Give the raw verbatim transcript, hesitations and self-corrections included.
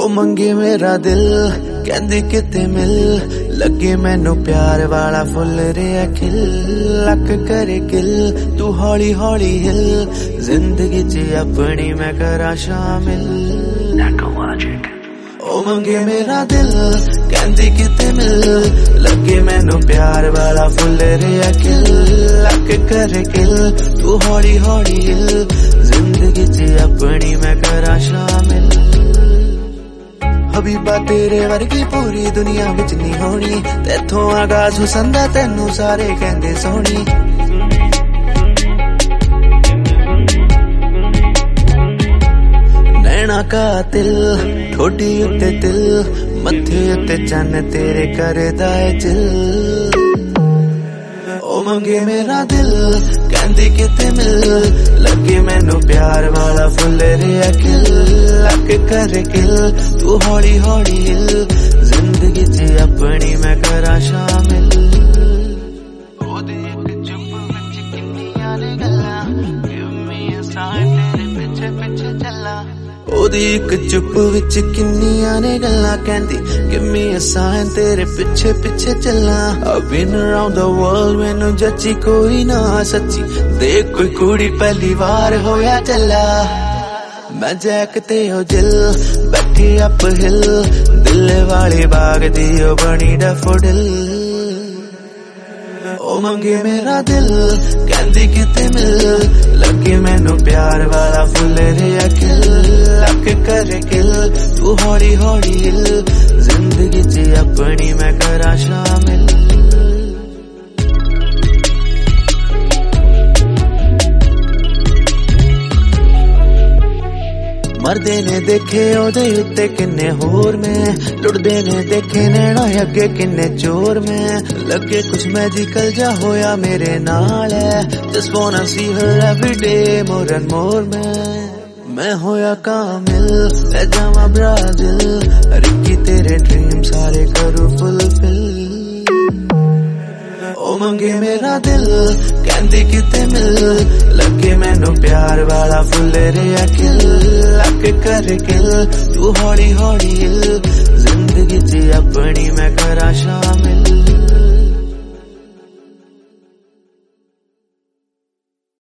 ओ मंगे मेरा दिल कहंदी किते मिल लगे मैनू प्यार वाला फुल रिया खिल लक करे किल तू हौली हौली हिल जिंदगी च अपनी मैं करा शामिल। ओ मंगे मेरा दिल कहंदी किते मिल लगे मैनू प्यार वाला फुल रिया खिल लक करे किल तू हौली हौली हिल जिंदगी च अपनी मैं करा शामिल। हबीबा तेरे वर्गी पूरी दुनिया विच नहीं होनी तेथों आगाज हुसन दा तैनू सारे कहंदे सोहनी। नैना का तिल ठोडी उत्ते तिल मथे उत्ते चन्न तेरे करदा है चिल। ओ मंगे मेरा दिल कहंदी किते मिल लगे मैनू प्यार वाला फुल रिया खिल लक करे किल तू हौली हौली हिल जिंदगी च अपनी मैं करा शामिल। ओदी इक चुप विच किन्नियां ने गल्लां गिव मी अ साइन तेरे पिछे पिछे चला। ओदी इक चुप विच किन्नियां ने गल्लां कहंदी गिव मी अ साइन तेरे पिछे पिछे चला। I've been around the world मैनू जची कोई ना सच्ची देख कोई कुड़ी पहली बार होया चला। मैं जैक ते ओ जिल बैठी अप हिल दिल वाले बाग दी ओ बनी डैफोडिल। ओ मंगे मेरा दिल कहंदी किते मिल लगे मैनू प्यार वाला फुल रिया खिल लक करे किल तू हौली हौली हिल जिंदगी च अपनी मैं करा शामिल। मरदे ने देखे ओदे उत्ते किन्ने होर में लुटदे ने देखे नैना अगे किन्ने चोर में लगे कुछ मैजिकल जा होया मेरे नाल है just wanna see her every डे मोर एंड मोर में। मैं होया कामिल मैं जावा ब्राजील रिक्की तेरे ड्रीम सारे करूं फुलफिल। ओ मंगे मेरा दिल कहंदी किते मिल लगे मैनू प्यार वाला फुल रिया खिल लक करे किल तू हौली हौली हिल जिंदगी च अपनी मैं करा शामिल।